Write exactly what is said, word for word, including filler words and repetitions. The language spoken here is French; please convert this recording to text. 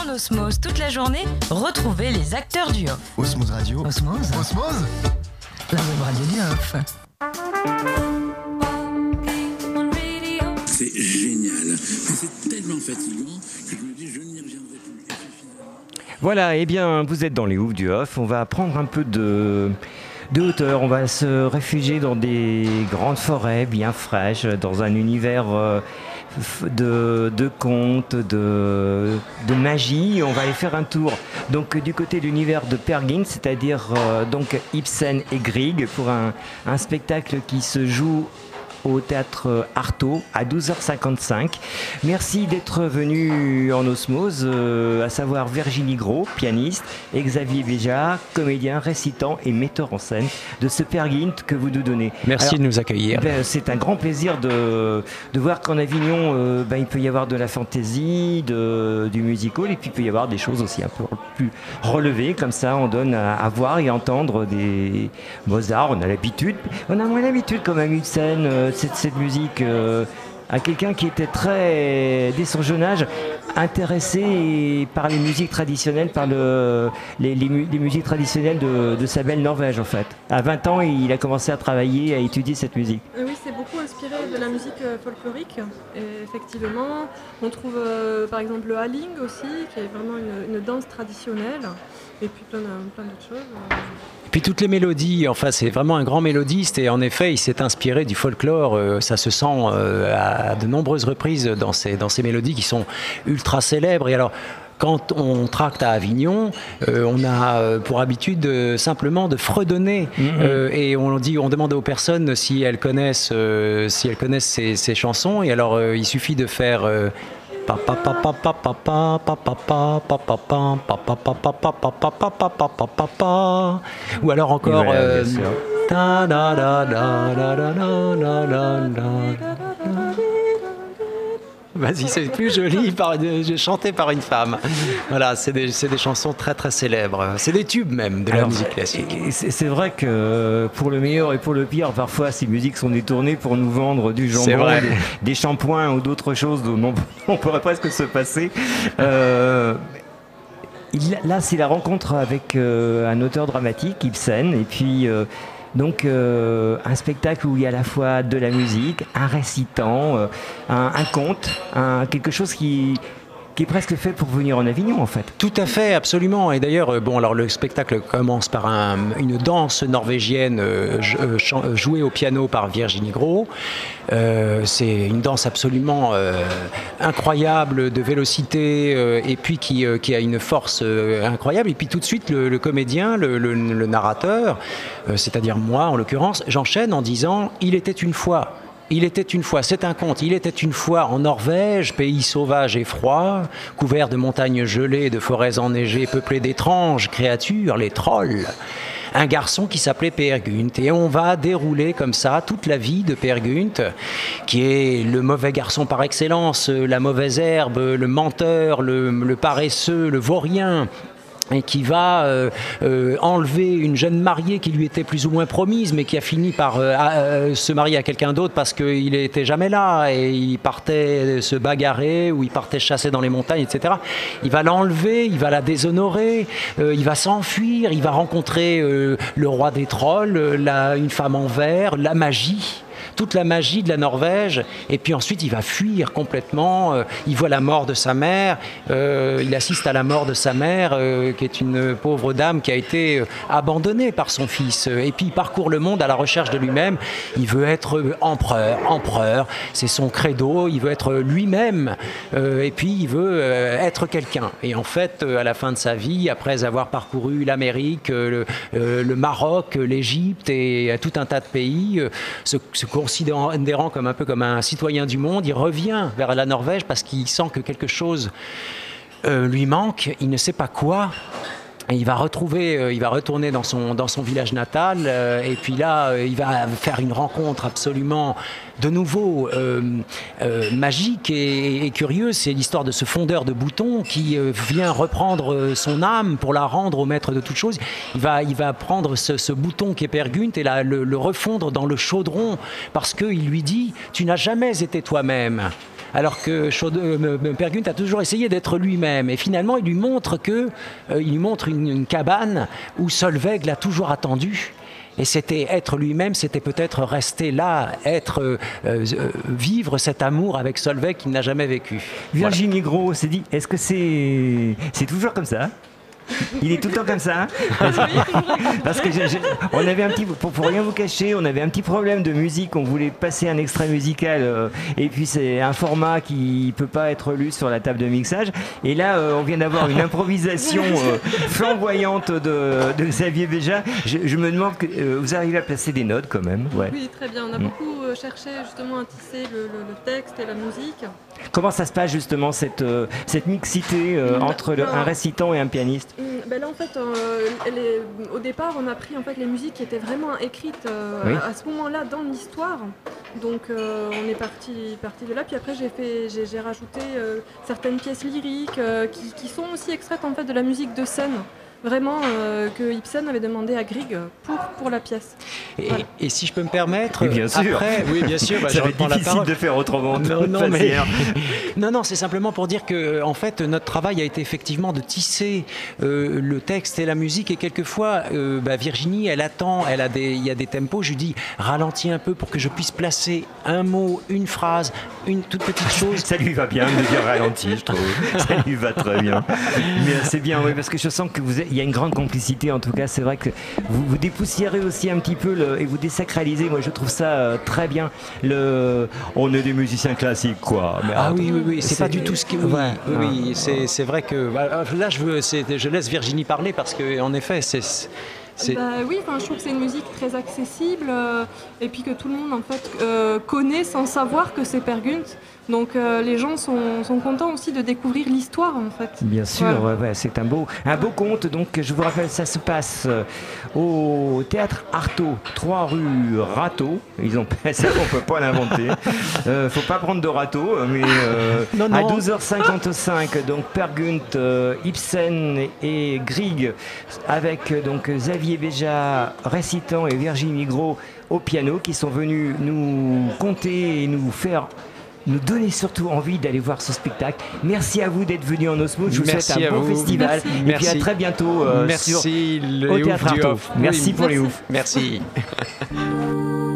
En osmose toute la journée, retrouvez les acteurs du off. Osmose Radio. Osmose. Osmose. La web radio du off. C'est génial. Mais c'est tellement fatigant que je me dis je n'y reviendrai plus. Voilà, eh bien, vous êtes dans les oufs du off. On va prendre un peu de, de hauteur. On va se réfugier dans des grandes forêts bien fraîches, dans un univers euh, de, de contes, de, de magie. On va aller faire un tour donc, du côté de l'univers de Peer Gynt, c'est-à-dire euh, donc Ibsen et Grieg, pour un, un spectacle qui se joue au théâtre Artaud à douze heures cinquante-cinq. Merci d'être venu en osmose, euh, à savoir Virginie Gros, pianiste, et Xavier Béja, comédien, récitant et metteur en scène de ce Peer Gynt que vous nous donnez. Merci Alors, de nous accueillir. Ben, c'est un grand plaisir de, de voir qu'en Avignon, euh, ben, il peut y avoir de la fantaisie, de, du musical, et puis il peut y avoir des choses aussi un peu plus relevées. Comme ça, on donne à, à voir et entendre des Mozart. On a l'habitude, on a moins l'habitude quand même une scène. Euh, Cette, cette musique euh, à quelqu'un qui était très, dès son jeune âge, intéressé par les musiques traditionnelles, par le, les, les, les musiques traditionnelles de, de sa belle Norvège en fait. À vingt ans, il a commencé à travailler, à étudier cette musique. Oui, c'est beaucoup inspiré de la musique folklorique. Et effectivement, on trouve euh, par exemple le Halling aussi, qui est vraiment une, une danse traditionnelle, et puis plein, de, plein d'autres choses. Et puis toutes les mélodies, enfin c'est vraiment un grand mélodiste et en effet il s'est inspiré du folklore, euh, ça se sent euh, à de nombreuses reprises dans ces, dans ces mélodies qui sont ultra célèbres. Et alors quand on tracte à Avignon, euh, on a pour habitude de, simplement de fredonner mmh. euh, et on dit, on demande aux personnes si elles connaissent, euh, si elles connaissent ces, ces chansons et alors euh, il suffit de faire euh, ou alors encore euh, vas-y, c'est plus joli par, chanté par une femme. Voilà, c'est des, c'est des chansons très très célèbres. C'est des tubes même de la Alors, musique classique. C'est, c'est vrai que pour le meilleur et pour le pire, parfois ces musiques sont détournées pour nous vendre du jambon, des, des shampoings ou d'autres choses dont on, on pourrait presque se passer. Euh, il, là, c'est la rencontre avec euh, un auteur dramatique, Ibsen, et puis... Euh, Donc euh, un spectacle où il y a à la fois de la musique, un récitant, euh, un, un conte, un, quelque chose qui, qui est presque fait pour venir en Avignon en fait. Tout à fait, absolument. Et d'ailleurs, bon, alors le spectacle commence par un, une danse norvégienne euh, jouée au piano par Virginie Gros. Euh, c'est une danse absolument euh, incroyable de vélocité euh, et puis qui, euh, qui a une force euh, incroyable. Et puis tout de suite, le, le comédien, le, le, le narrateur, euh, c'est-à-dire moi en l'occurrence, j'enchaîne en disant « Il était une fois ». Il était une fois, c'est un conte, il était une fois en Norvège, pays sauvage et froid, couvert de montagnes gelées et de forêts enneigées, peuplé d'étranges créatures, les trolls. Un garçon qui s'appelait Peer Gynt. Et on va dérouler comme ça toute la vie de Peer Gynt, qui est le mauvais garçon par excellence, la mauvaise herbe, le menteur, le, le paresseux, le vaurien, et qui va euh, euh, enlever une jeune mariée qui lui était plus ou moins promise, mais qui a fini par euh, euh, se marier à quelqu'un d'autre parce qu'il n'était jamais là, et il partait se bagarrer, ou il partait chasser dans les montagnes, et cetera. Il va l'enlever, il va la déshonorer, euh, il va s'enfuir, il va rencontrer euh, le roi des trolls, la, une femme en verre, la magie. Toute la magie de la Norvège, et puis ensuite il va fuir complètement, euh, il voit la mort de sa mère, euh, il assiste à la mort de sa mère, euh, qui est une pauvre dame qui a été euh, abandonnée par son fils, et puis il parcourt le monde à la recherche de lui-même, il veut être empereur, empereur, c'est son credo, il veut être lui-même, euh, et puis il veut euh, être quelqu'un, et en fait, euh, à la fin de sa vie, après avoir parcouru l'Amérique, euh, le, euh, le Maroc, l'Égypte, et euh, tout un tas de pays, euh, ce, ce considérant comme un peu comme un citoyen du monde, il revient vers la Norvège parce qu'il sent que quelque chose euh, lui manque, il ne sait pas quoi. Et il va retrouver, euh, il va retourner dans son, dans son village natal, euh, et puis là, euh, il va faire une rencontre absolument, de nouveau, euh, euh, magique et, et curieuse. C'est l'histoire de ce fondeur de boutons qui euh, vient reprendre son âme pour la rendre au maître de toute chose. Il va, il va prendre ce, ce bouton qui est Peer Gynt et la, le, le refondre dans le chaudron, parce qu'il lui dit « Tu n'as jamais été toi-même ». alors que Chaude, euh, Per Gynt a toujours essayé d'être lui-même. Et finalement, il lui montre que, euh, il lui montre une, une cabane où Solveig l'a toujours attendu. Et c'était être lui-même, c'était peut-être rester là, être, euh, euh, vivre cet amour avec Solveig qu'il n'a jamais vécu. Virginie voilà. Gros s'est dit, est-ce que c'est c'est toujours comme ça? Il est tout le temps comme ça, hein? Parce que je, je, on avait un petit, pour, pour rien vous cacher, on avait un petit problème de musique. On voulait passer un extrait musical, euh, et puis c'est un format qui peut pas être lu sur la table de mixage. Et là, euh, on vient d'avoir une improvisation euh, flamboyante de, de Xavier Béja. Je, je me demande que euh, vous arrivez à placer des notes quand même. Ouais. Oui, très bien. On a mmh. beaucoup euh, cherché justement à tisser le, le, le texte et la musique. Comment ça se passe justement cette, euh, cette mixité euh, entre le, un récitant et un pianiste? Ben là en fait, euh, les, au départ on a pris en fait les musiques qui étaient vraiment écrites euh, oui. à, à ce moment-là dans l'histoire. Donc euh, on est parti, parti de là. Puis après j'ai fait, j'ai, j'ai rajouté euh, certaines pièces lyriques euh, qui, qui sont aussi extraites en fait de la musique de scène. Vraiment euh, que Ibsen avait demandé à Grieg pour, pour la pièce. Et, voilà. et si je peux me permettre, et bien sûr. Après, oui bien sûr, bah, ça va être difficile de faire autrement. Non, non, mais... non, non, c'est simplement pour dire que en fait notre travail a été effectivement de tisser euh, le texte et la musique et quelquefois euh, bah, Virginie, elle attend, elle a des, il y a des tempos. Je lui dis ralentis un peu pour que je puisse placer un mot, une phrase, une toute petite chose. Ça lui va bien de dire ralenti, je trouve. Ça lui va très bien. Mais c'est bien, oui, parce que je sens que vous êtes il y a une grande complicité, en tout cas, c'est vrai que vous, vous dépoussiérez aussi un petit peu le, et vous désacralisez. Moi, je trouve ça euh, très bien. Le, on est des musiciens classiques, quoi. Mais, ah oui, oui, oui, c'est, c'est pas du tout ce qui. Oui, ouais, oui, oui c'est, c'est vrai que là, je veux, c'est, je laisse Virginie parler parce que, en effet, c'est. c'est... Bah, oui, je trouve que c'est une musique très accessible euh, et puis que tout le monde en fait euh, connaît sans savoir que c'est Per Gynt. Donc euh, les gens sont, sont contents aussi de découvrir l'histoire en fait. Bien sûr, voilà. ouais, c'est un beau, un beau conte. Donc je vous rappelle, ça se passe au théâtre Artaud, trois rue Rateau. Ils ont ça, on peut pas l'inventer. Euh, faut pas prendre de râteau, mais euh, non, non. à douze heures cinquante-cinq, donc Per Gynt, euh, Ibsen et Grieg avec donc Xavier Béja récitant et Virginie Gros au piano qui sont venus nous conter et nous faire. Nous donner surtout envie d'aller voir ce spectacle. Merci à vous d'être venus en Osmose. Je vous Merci souhaite un bon vous. festival. Merci. Et Merci. puis à très bientôt euh, Merci sur, le au Théâtre Artaud. Ouf. Merci oui, pour merci. les oufs. Merci.